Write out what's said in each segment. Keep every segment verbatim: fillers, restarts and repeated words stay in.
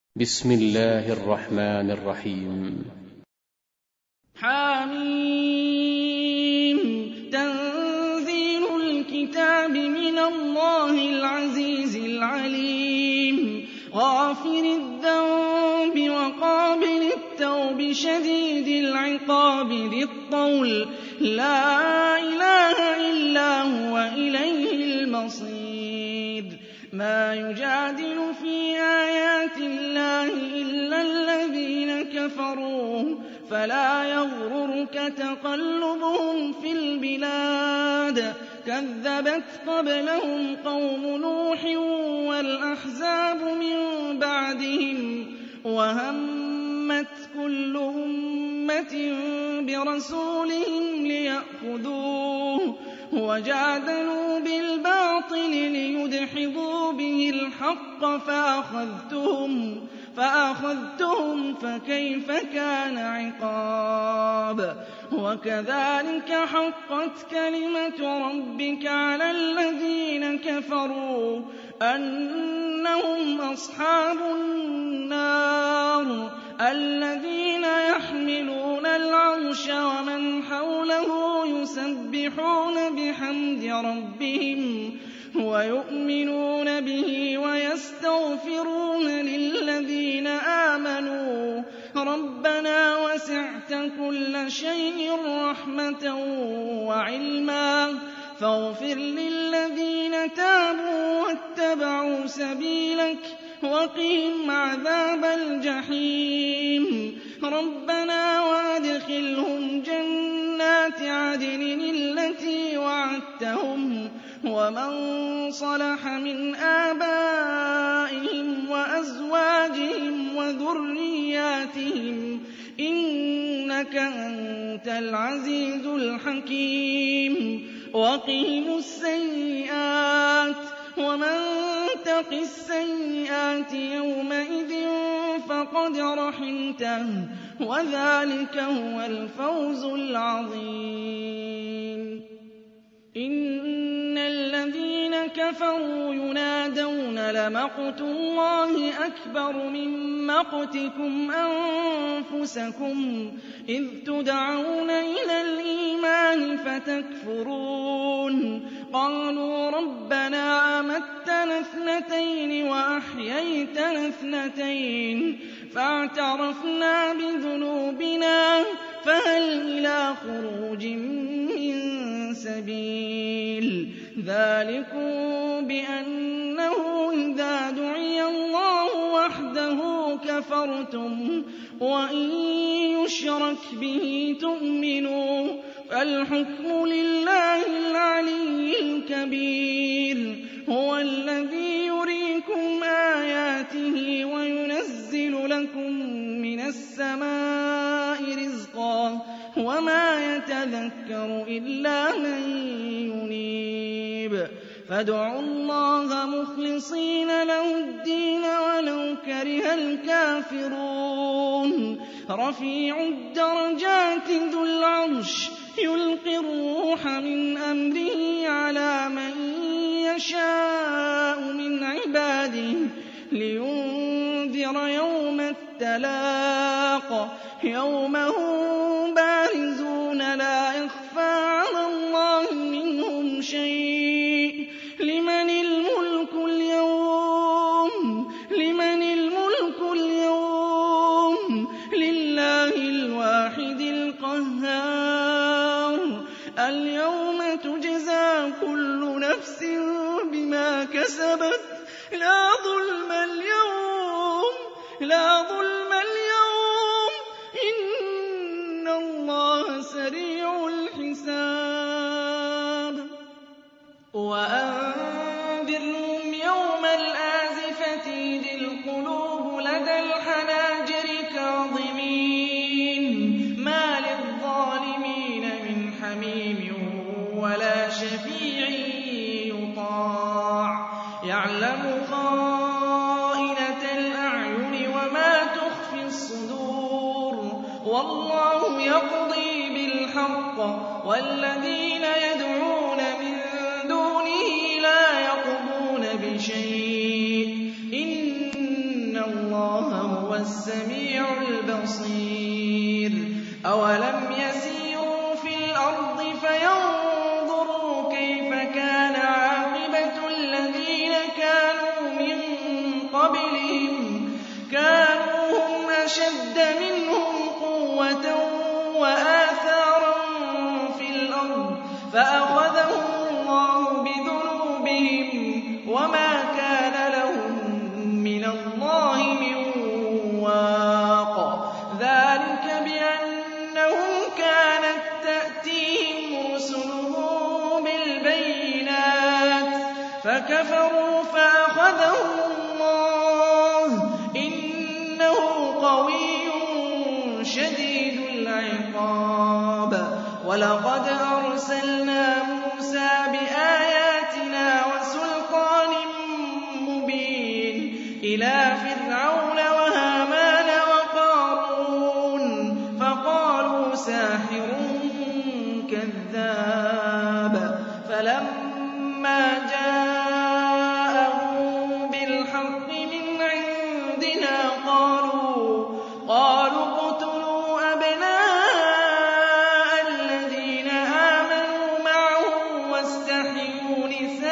بسم الله الرحمن الرحيم. حميم. تنزيل الكتاب من الله العزيز العليم. غافر الذنب وقابل التوب شديد العقاب ذي الطول لا إله إلا هو إليه المصير. ما يجادل في آيات الله إلا الذين كفروا فلا يغررك تقلبهم في البلاد. كذبت قبلهم قوم نوح والأحزاب من بعدهم وهمت كل أمة برسولهم ليأخذوه وجادلوا بالباطل ليدحضوا به الحق فأخذتهم فأخذتهم فكيف كان عقاب. وكذلك حقت كلمة ربك على الذين كفروا أنهم أصحاب النار الذين يحملون العرش ومن حوله يسبحون بحمد ربهم ويؤمنون به ويستغفرون للذين آمنوا ربنا وسعت كل شيء رحمة وعلما فاغفر للذين تابوا واتبعوا سبيلك وقهم عذاب الجحيم. ربنا وادخلهم جنات عدن التي وعدتهم ومن صلح من آبائهم وأزواجهم وذرياتهم إنك أنت العزيز الحكيم. وقهم السيئات ومن تق السيئات يومئذ فقد رحمته وذلك هو الفوز العظيم. إن الذين كفروا ينادون لمقت الله أكبر من مقتكم أنفسكم إذ تدعون إلى الإيمان فتكفرون. قالوا ربنا أمتنا اثنتين وأحييتنا اثنتين فاعترفنا بذنوبنا فهل إلى خروج من سبيل. ذلكم بأنه إذا دعي الله وحده كفرتم وإن يشرك به تؤمنوا فالحكم لله العلي الكبير. هو الذي يريكم آياته وينزل لكم من السماء رزقا وما يتذكر إلا من ينيب. فادعوا الله مخلصين له الدين ولو كره الكافرون. رفيع الدرجات ذو العرش يلقي الروح من أمره على من يشاء من عباده لينذر يوم التلاق يوم هم بارزون لا يخفى على الله منهم شيء. لمن الملك اليوم لمن الملك اليوم لله الواحد القهار. اليوم تجزى كل نفس بما كسبت لا ظلم اليوم لا ظلم اليوم إن الله سريع الحساب. وأنذرهم يوم الآزفة إذ القلوب لدى الحناجر كاظمين ما للظالمين من حميم ولا شفيع يطاع. يعلم خائنة الأعين وما تخفي الصدور والله يقضي بالحق والذين يدعون من دونه لا يقضون بشيء إن الله السميع البصير أولم يسيروا في الأرض فينظروا كيف كان عاقبة الذين كانوا من قبلهم كانوا هم أشد منهم قوة وآثارا في الأرض فأخذهم الله بذنوبهم وما كان لهم من الله من واق ذلك بأنهم كانت تأتيهم رسلهم بالبينات فكفروا فأخذهم الله إنه قوي شديد العقاب ولقد أرسلنا موسى بآياتنا وسلطان مبين إلى فرعون وهامان وقارون فقالوا ساحر كذاب فلما جاءهم بالحق من عندنا قالوا قالوا اقتلوا أبناء الذين آمنوا معه واستحيوا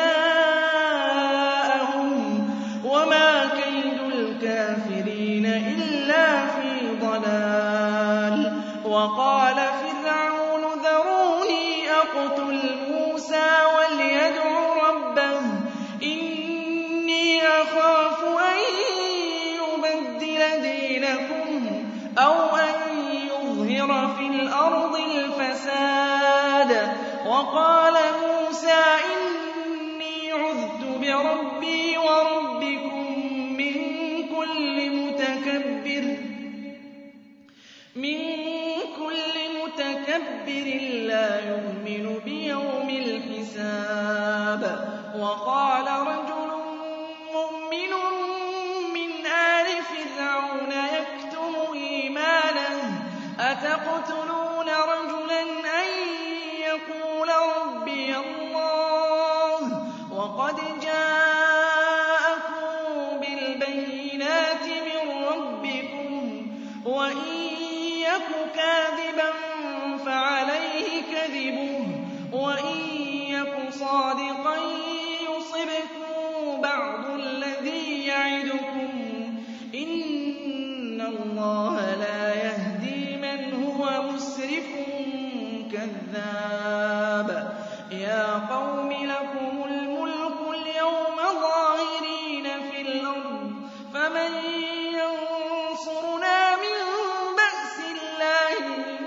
نساءهم وما كيد الكافرين إلا في ضلال وقال فرعون ذروني أقتل موسى وليدع ربه إني أخاف أن يبدل دينكم أو أن يظهر في الأرض الفساد وقال موسى إني عذت بربي وربكم من كل متكبر من كل متكبر لا يؤمن بيوم الحساب وقال رجل مؤمن من آل فرعون يكتم إيمانه أتقتلون رجلا أن يقول ربي الله وقد جاءكم بالبينات من ربكم وإن يك كاذبا فعليه كذبه وإن يك صادقا يصبكم بعض الذي يعدكم إن الله لا يهدي من هو مسرف كذاب يا قوم لكم الملك اليوم ظاهرين في الأرض فمن ينصرنا من بأس الله إن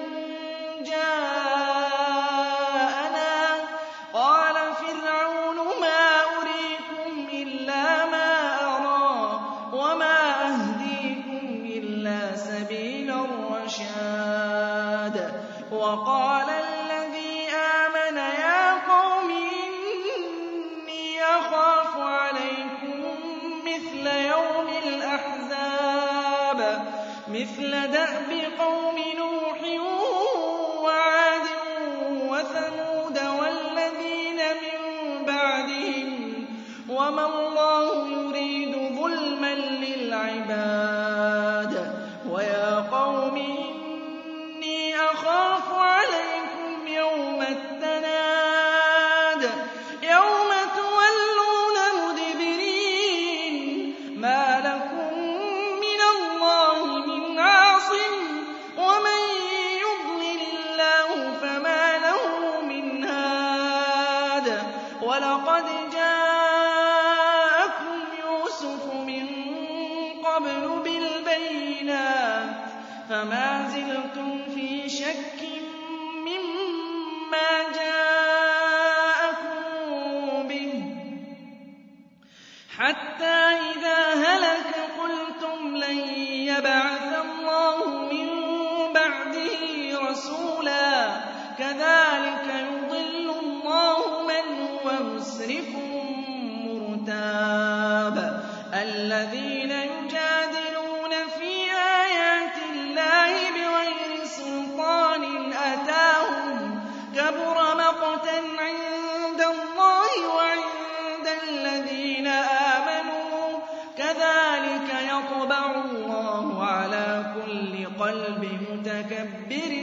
جاءنا قال فرعون ما أريكم إلا ما أرى وما أهديكم إلا سبيل الرشاد وقال الذي آمن يا قوم إني أخاف عليكم مثل يوم الأحزاب مثل دأب قوم نوح وعاد وثمود والذين من بعدهم وما الله يريد ظلما للعباد ويا قوم إني أخاف عليكم يوم التناد يوم تولون مدبرين ما لكم من الله من عاصم ومن يضلل الله فما له من هاد ولقد جاءكم يوسف من قبل بالبينات فما زلتم في شك مما جاءكم به حتى إذا هلك قلتم لن يبعث الله من بعده رسولا كذلك يضل الله من هو مسرف مرتاب الذين يجادلون في آيات الله بغير سلطان أتاهم كبر مقتا عند الله وعند الذين آمنوا كذلك يطبع الله مُتَكَبِّرٍ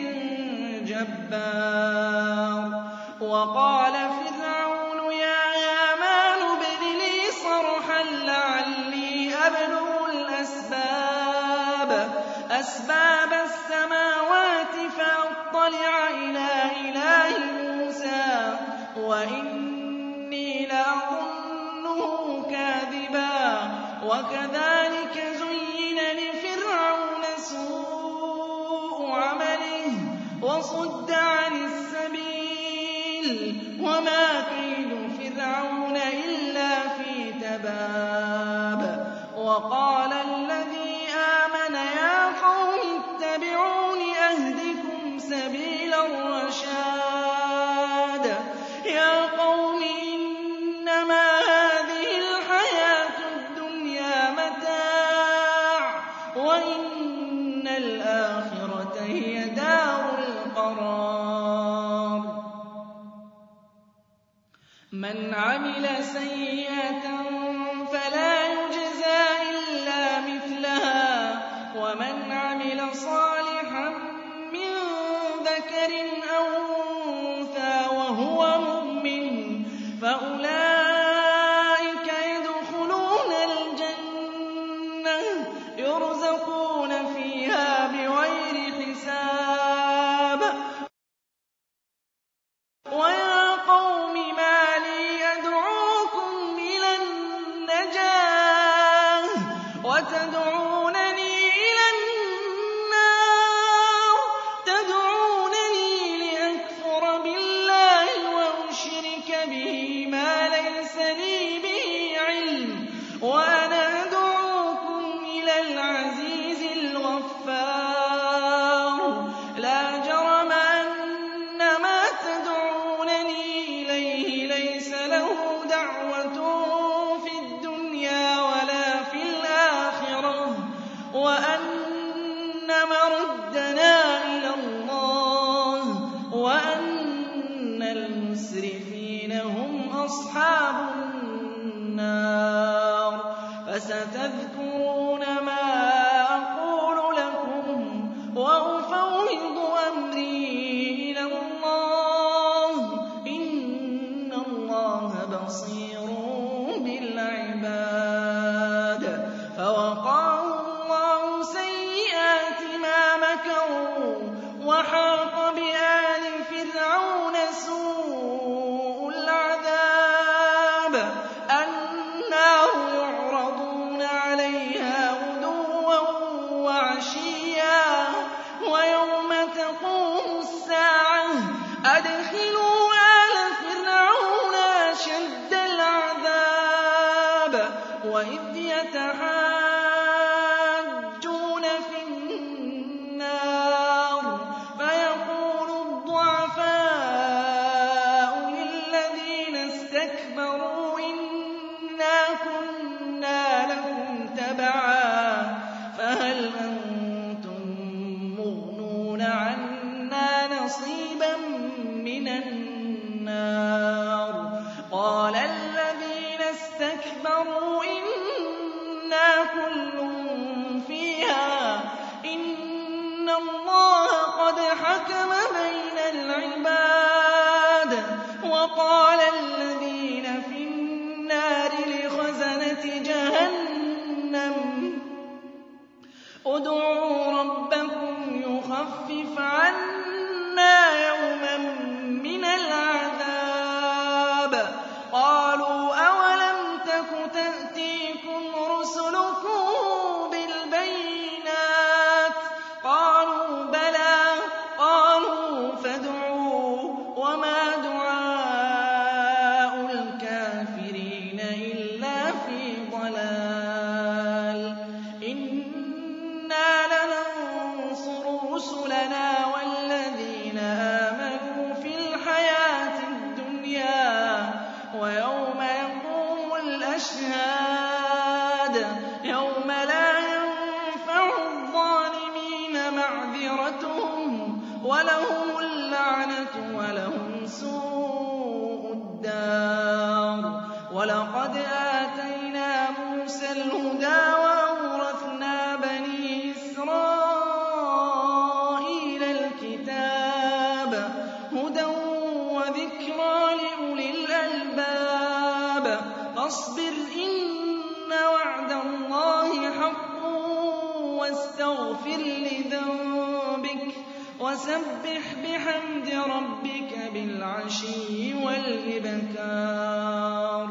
جَبَّارٍ وَقَالَ فِرْعَوْنُ يَا هَامَانُ ابْنِ لِي صَرْحًا لَّعَلِّي أَبْلُغُ الْأَسْبَابَ أَسْبَابَ السَّمَاوَاتِ فَأَطَّلِعَ إِلَىٰ إِلَٰهِ مُوسَىٰ وَإِنِّي لَأَظُنُّهُ كَاذِبًا وَكَذَٰلِكَ زُيِّنَ لِفِرْعَوْنَ سُوءُ عَمَلِهِ وَصُدَّ عَنِ السَّبِيلِ وَمَا كَيْدُ فِرْعَوْنَ إِلَّا فِي تَبَابٍ وَقَالَ الَّذِي آمَنَ يَا قَوْمِ اتَّبِعُونِ أَهْدِكُمْ سَبِيلَ الرَّشَادِ يَا قَوْمِ إِنَّمَا هَٰذِهِ الْحَيَاةُ الدُّنْيَا مَتَاعٌ وَإِنَّ الْآخِرَةَ هِيَ دَارُ الْقَرَارِ مَنْ عَمِلَ سَيِّئَةً فَلَا يُجْزَىٰ إِلَّا مِثْلَهَا وَمَنْ عَمِلَ صَالِحًا مِّن ذَكَرٍ أَوْ أُنثَىٰ وَهُوَ مُؤْمِنٌ فَأُولَٰئِكَ يَدْخُلُونَ الْجَنَّةَ يُرْزَقُونَ فِيهَا بِغَيْرِ حِسَابٍ وَيَا قَوْمِ مَا لِي أَدْعُوكُمْ إِلَى النَّجَاةِ وَتَدْعُونَنِي إِلَى النَّارِ تَدْعُونَنِي لِأَكْفُرَ بِاللَّهِ وَأُشْرِكَ بِهِ مَا لَيْسَ لِي بِهِ عِلْمٌ وَأَنَا أَدْعُوكُمْ إِلَى الْعَزِيزِ الْغَفَّارِ لَا جَرَمَ أَنَّ مَا تَدْعُونَنِي إِلَيْهِ لَيْسَ لَهُ دَعْوَةٌ فِي الدُّنْيَا وَلَا فِي الْآخِرَةِ وَأَنَّ مَرَدَّنَا إِلَى اللَّهِ وَأَنَّ الْمُسْرِفِينَ هُمْ أَصْحَابُ النَّارِ فَسَتَذْكُرُونَ مَا أَقُولُ لَكُمْ وَأُفَوِّضُ أَمْرِي إِلَى اللَّهِ ۚ إِنَّ اللَّهَ بَصِيرٌ بِالْعِبَادِ فَوَقَاهُ اللَّهُ سَيِّئَاتِ مَا مَكَرُوا وَحَاقَ بِآلِ فِرْعَوْنَ سُوءُ الْعَذَابِ النَّارُ يُعْرَضُونَ عَلَيْهَا غُدُوًّا وَعَشِيًّا وَيَوْمَ تَقُومُ السَّاعَةُ أَدْخِلُوا آلَ فِرْعَوْنَ أَشَدَّ الْعَذَابِ وَإِذْ يَتَحَاجُّونَ فِي النَّارِ فَيَقُولُ الضُّعَفَاءُ لِلَّذِينَ اسْتَكْبَرُوا إِنَّا كُنَّا لَكُمْ تَبَعًا فَهَلْ أَنتُم مُّغْنُونَ عَنَّا نَصِيبًا مِّنَ النَّارِ قَالَ الَّذِينَ اسْتَكْبَرُوا إِنَّا كُلٌّ فِيهَا إِنَّ اللَّهَ قَدْ حَكَمَ بَيْنَ الْعِبَادِ وَقَالَ الَّذِينَ فِي النَّارِ لِخَزَنَةِ جَهَنَّمَ ادْعُوا رَبَّكُمْ يُخَفِّفْ عَنَّا يَوْمًا مِّنَ الْعَذَابِ قَالُوا أَوَلَمْ تَكُ تَأْتِيكُمْ رُسُلُكُم بِالْبَيِّنَاتِ قَالُوا بَلَىٰ قَالُوا فَادْعُوا وَمَا دُعَاءُ الْكَافِرِينَ إِلَّا فِي ضَلَالٍ إِنَّا لَنَنصُرُ رُسُلَنَا وَالَّذِينَ آمَنُوا فِي الْحَيَاةِ الدُّنْيَا وَيَوْمَ يَقُومُ الْأَشْهَادُ يَوْمَ لَا يَنفَعُ الظَّالِمِينَ مَعْذِرَتُهُمْ وَلَهُمُ اللَّعْنَةُ وَلَهُمْ سُوءُ الدَّارِ وَلَقَدْ آتَيْنَا مُوسَى الْهُدَىٰ وَأَوْرَثْنَا بَنِي إِسْرَائِيلَ وَاسْتَغْفِرْ لِذَنبِكَ وَسَبِّحْ بِحَمْدِ رَبِّكَ بِالْعَشِيِّ وَالْإِبْكَارِ.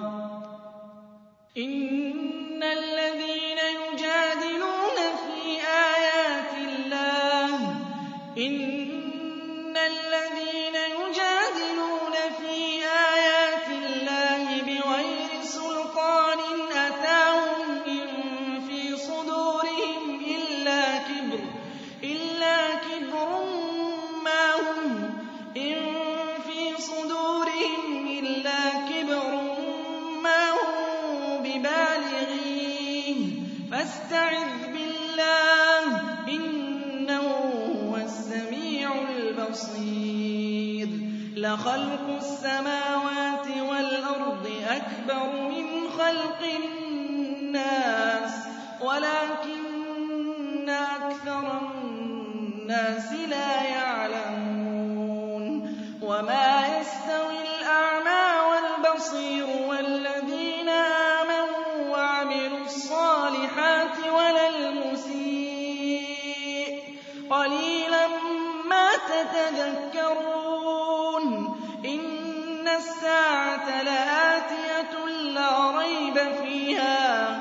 إِنَّ الَّذِينَ يُجَادِلُونَ فِي آيَاتِ اللَّهِ إِنَّ الَّذِينَ يُجَادِلُونَ فِي آيَاتِ اللَّهِ بِغَيْرِ سُلْطَانٍ أَتَاهُمْ إِن فِي صُدُورِهِمْ إِلَّا كِبْرٌ إِلَّا كِبْرٌ مَّا هُمْ إِن فِي صُدُورِهِمْ إِلَّا كِبْرٌ مَّا هُم بِبَالِغِيهِ فَاسْتَعِذْ بِاللَّهِ ۖ إِنَّهُ هُوَ السَّمِيعُ الْبَصِيرُ. لَخَلْقُ السَّمَاوَاتِ وَالْأَرْضِ أَكْبَرُ مِنْ خَلْقِ النَّاسِ وَلَٰكِنَّ أَكْثَرَ النَّاسِ لَا يَعْلَمُونَ. وَمَا يَسْتَوِي الْأَعْمَىٰ وَالْبَصِيرُ وَالَّذِينَ آمَنُوا وَعَمِلُوا الصَّالِحَاتِ وَلَا الْمُسِيءُ ۚ قَلِيلًا مَّا تَتَذَكَّرُونَ. إِنَّ السَّاعَةَ لَآتِيَةٌ لَّا رَيْبَ فِيهَا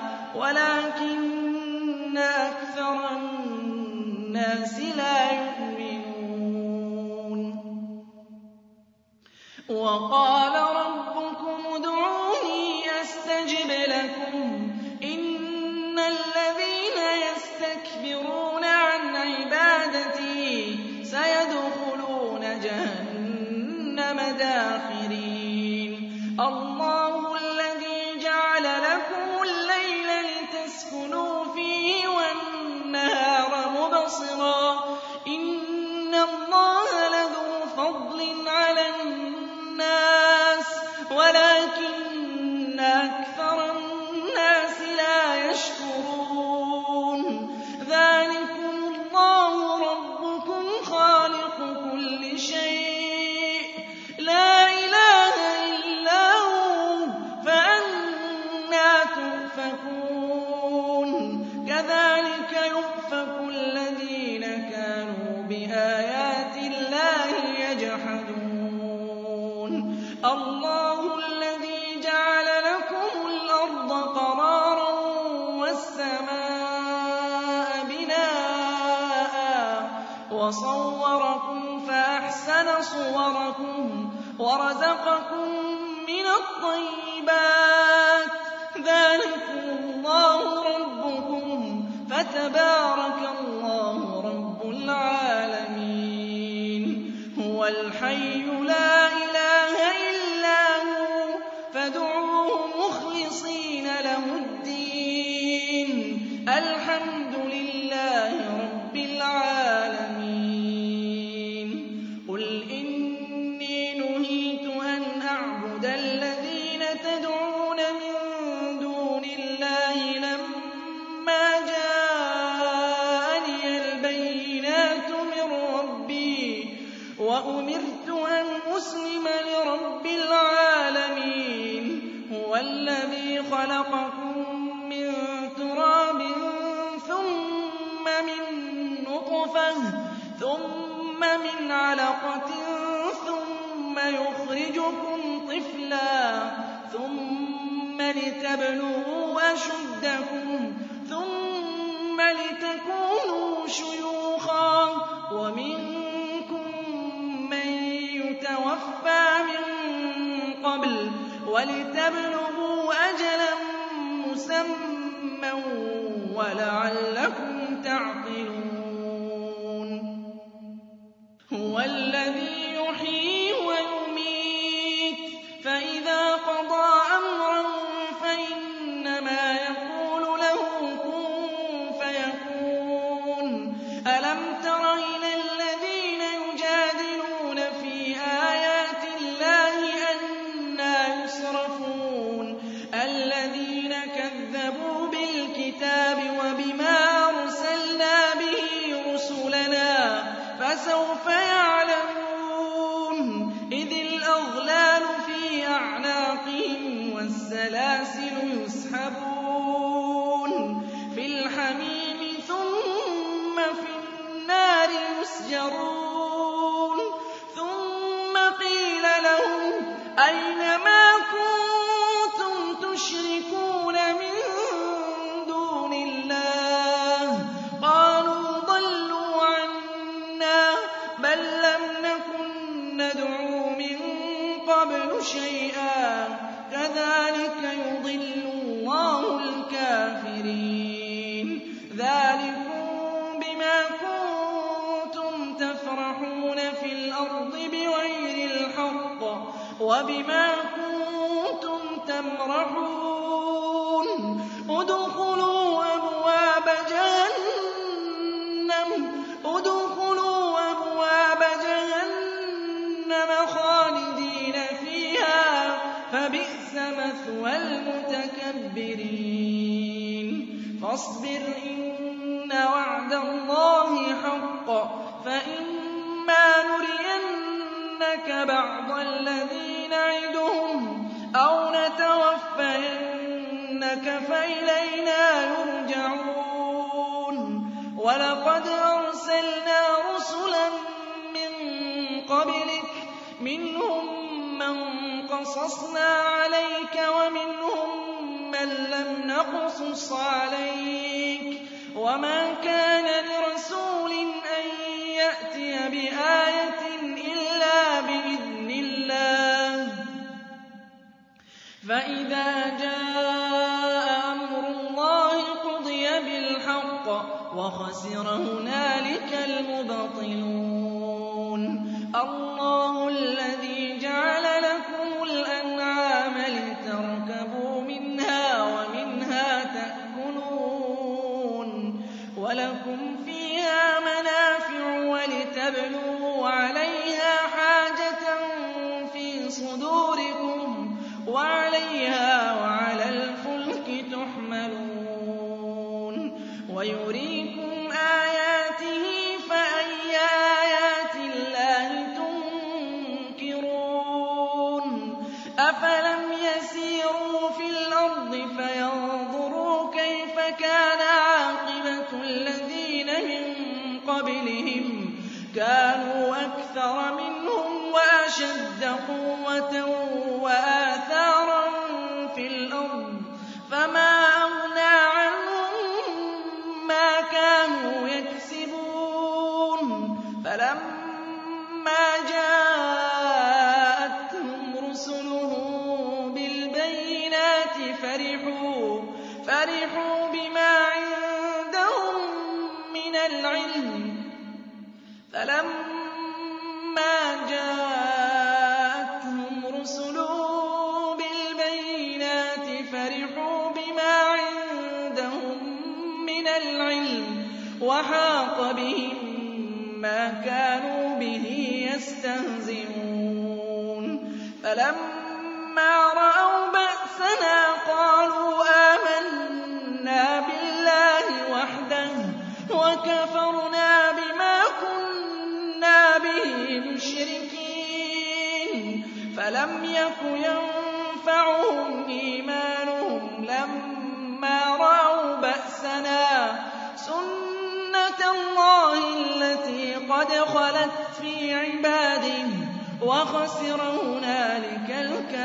وَلَٰكِنَّ أَكْثَرَ النَّاسِ لَا يُؤْمِنُونَ. وَقَالَ رَبُّكُمُ ادْعُونِي أَسْتَجِبْ لَكُمْ إِنَّ الَّذِينَ يَسْتَكْبِرُونَ عَنْ عِبَادَتِي سَيَدْخُلُونَ جَهَنَّمَ دَاخِرِينَ. اللَّهُ الَّذِي جَعَلَ لَكُمُ اللَّيْلَ لِتَسْكُنُوا فِيهِ وَالنَّهَارَ مُبْصِرًا ۚ إِنَّ اللَّهَ لَذُو فَضْلٍ عَلَى النَّاسِ وَلَٰكِنَّ أَكْثَرَ النَّاسِ لَا يَشْكُرُونَ. ذَٰلِكُمُ اللَّهُ رَبُّكُمْ خَالِقُ كُلِّ شَيْءٍ لَّا إِلَٰهَ إِلَّا هُوَ فَأَنَّىٰ تُؤْفَكُونَ. كَذَٰلِكَ يُؤْفَكُ الَّذِينَ كَانُوا بِآيَاتِ اللَّهِ يَجْحَدُونَ. اللَّهُ الَّذِي جَعَلَ لَكُمُ الْأَرْضَ قَرَارًا وَالسَّمَاءَ بِنَاءً وَصَوَّرَكُمْ فَأَحْسَنَ صُوَرَكُمْ وَرَزَقَكُم مِّنَ الطَّيِّبَاتِ ۚ ذَٰلِكُمُ اللَّهُ رَبُّكُمْ فَتَبَارَكَ اللَّهُ رَبُّ الْعَالَمِينَ. هُوَ الْحَيُّ لَا إِلَٰهَ إِلَّا هُوَ فَادْعُوهُ مُخْلِصِينَ لَهُ الدِّينَ. الْحَمْدُ لِلَّهِ رَبِّ الْعَالَمِينَ. قُلْ إِنِّي نُهِيتُ أَنْ أَعْبُدَ الَّذِينَ تَدْعُونَ مِن دُونِ اللَّهِ لَمَّا جَاءَنِيَ الْبَيِّنَاتُ مِن رَّبِّي وَأُمِرْتُ أَنْ أُسْلِمَ لِرَبِّ الْعَالَمِينَ. هُوَ الَّذِي خَلَقَكُم مِّن تُرَابٍ ثُمَّ مِن نُّطْفَةٍ ثُمَّ مِنْ عَلَقَةٍ ثُمَّ يُخْرِجُكُمْ طِفْلًا ثُمَّ لِتَبْلُغُوا أَشُدَّكُمْ ثُمَّ لِتَكُونُوا شُيُوخًا وَمِنكُم مَّن يُتَوَفَّىٰ مِن قَبْلُ وَلِتَبْلُغُوا أَجَلًا مُّسَمًّى وَلَعَلَّكُمْ تَعْقِلُونَ. هُوَ الَّذِي يُحْيِي وَيُمِيتُ فَإِذَا قَضَىٰ أَمْرًا فَإِنَّمَا يَقُولُ لَهُ كُن فَيَكُونُ. أَلَمْ تَرَ إِلَى الَّذِينَ يُجَادِلُونَ فِي آيَاتِ اللَّهِ أَنَّىٰ يُصْرَفُونَ. الَّذِينَ كَذَّبُوا بِالْكِتَابِ وَبِمَا أَرْسَلْنَا بِهِ رُسُلَنَا فَسَوْفَ يَعْلَمُونَ. يُسْجَرُونَ ثُمَّ قِيلَ لَهُمْ أَيْنَ مَا كُنتُمْ تُشْرِكُونَ مِن دُونِ اللَّهِ ۖ قَالُوا ضَلُّوا عَنَّا بَل لَّمْ نَكُن نَّدْعُو مِن قَبْلُ شَيْئًا ۚ كَذَٰلِكَ يُضِلُّ اللَّهُ الْكَافِرِينَ ذَٰلِكُم بِمَا كُنتُمْ تَفْرَحُونَ فِي الْأَرْضِ بِغَيْرِ الْحَقِّ وَبِمَا كُنتُمْ تَمْرَحُونَ ادْخُلُوا أَبْوَابَ جَهَنَّمَ ادْخُلُوا أَبْوَابَ جَهَنَّمَ خَالِدِينَ فِيهَا فَبِئْسَ مَثْوَى الْمُتَكَبِّرِينَ فَاصْبِرْ إِنَّ وَعْدَ اللَّهِ حَقٌّ فَإِمَّا نُرِيَنَّكَ بَعْضَ الَّذِي نَعِدُهُمْ أَوْ نَتَوَفَّيَنَّكَ فَإِلَيْنَا يُرْجَعُونَ وَلَقَدْ أَرْسَلْنَا رُسُلًا مِّن قَبْلِكَ مِنْهُم مَّن قَصَصْنَا عَلَيْكَ وَمِنْهُم مَّن لَّمْ نَقْصُصْ عَلَيْكَ ۗ وَمَا كَانَ لِرَسُولٍ أَن يَأْتِيَ بِآيَةٍ إِلَّا بِإِذْنِ اللَّهِ ۚ فَإِذَا جَاءَ أَمْرُ اللَّهِ قُضِيَ بِالْحَقِّ وَخَسِرَ هُنَالِكَ الْمُبْطِلُونَ اللَّهُ الَّذِي جَعَلَ لَكُمُ الْأَنْعَامَ لِتَرْكَبُوا مِنْهَا وَمِنْهَا تَأْكُلُونَ وَلَكُمْ فِيهَا مَنَافِعُ وَلِتَبْلُغُوا عَلَيْهَا حَاجَةً فِي صُدُورِكُمْ وَعَلَيْهَا وَعَلَى الْفُلْكِ تُحْمَلُونَ وَيُرِيكُمْ آيَاتِهِ فَأَيَّ آيَاتِ اللَّهِ تُنكِرُونَ أَفَلَمْ يَسِيرُوا فِي الْأَرْضِ فَيَنظُرُوا كَيْفَ كَانَ عَاقِبَةُ الَّذِينَ مِن قَبْلِهِمْ كَانُوا أَكْثَرَ مِنْهُمْ وَأَشَدَّ قُوَّةً وَآثَارًا فِي الْأَرْضِ فَمَا أَغْنَىٰ عَنْهُم مَّا كَانُوا يَكْسِبُونَ فَلَمَّا جَاءَتْهُمْ رُسُلُهُم بِالْبَيِّنَاتِ فَرِحُوا بِمَا عِندَهُم مِّنَ الْعِلْمِ فَلَمَّا جَاءَتْهُمْ رُسُلُهُم بِالْبَيِّنَاتِ فَرِحُوا بِمَا عِندَهُم مِّنَ الْعِلْمِ وَحَاقَ بِهِم مَّا كَانُوا بِهِ يَسْتَهْزِئُونَ فَلَمَّا رَأَوْا بَأْسَنَا قَالُوا آمَنَّا بِاللَّهِ وَحْدَهُ وَكَفَرْنَا بِمَا كُنَّا بِهِ مُشْرِكِينَ فَلَمْ يَكُ يَنفَعُهُمْ إِيمَانُهُمْ لَمَّا رَأَوْا بَأْسَنَا سُنَّتَ اللَّهِ الَّتِي قَدْ خَلَتْ فِي عِبَادِهِ ۖ وَخَسِرَ هُنَالِكَ الْكَافِرُونَ